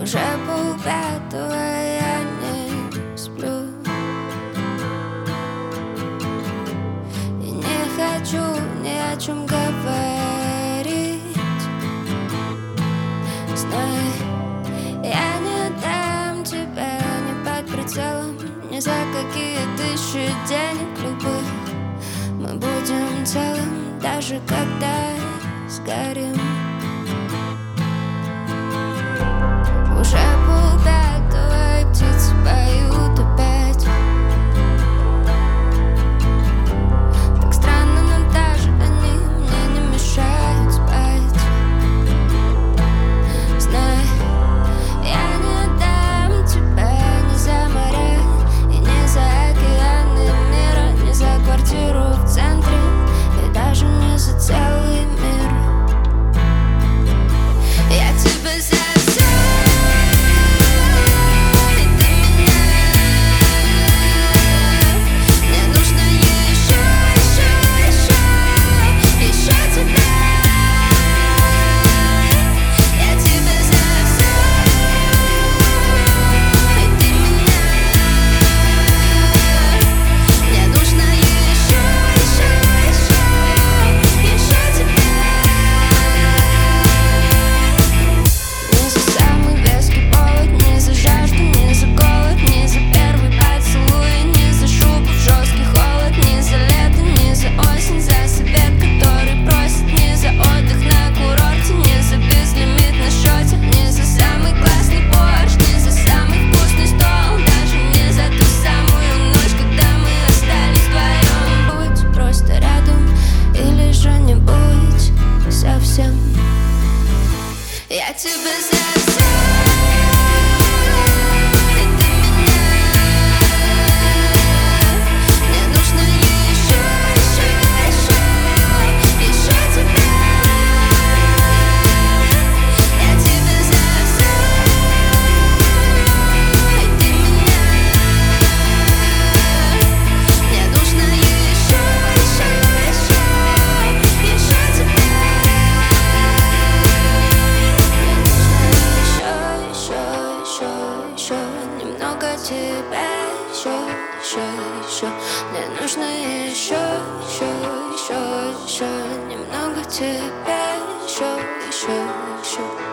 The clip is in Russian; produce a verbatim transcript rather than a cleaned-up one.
Уже полпятого я не сплю и не хочу ни о чем говорить. Знай, я не дам тебя ни под прицелом, ни за какие тысячи денег любых. Мы будем целым, даже когда сгорим. Уже полпятого, и птицы поют опять. Так странно, но даже они мне не мешают спать. Знай, я не дам тебя ни за моря и ни за океаны мира, ни за квартиру в центре и даже не за целый мир. Я тебя за все. Я тебя за все. Тебя еще, еще, еще. Мне нужно еще, еще, еще, еще. Немного тебя еще, еще, еще.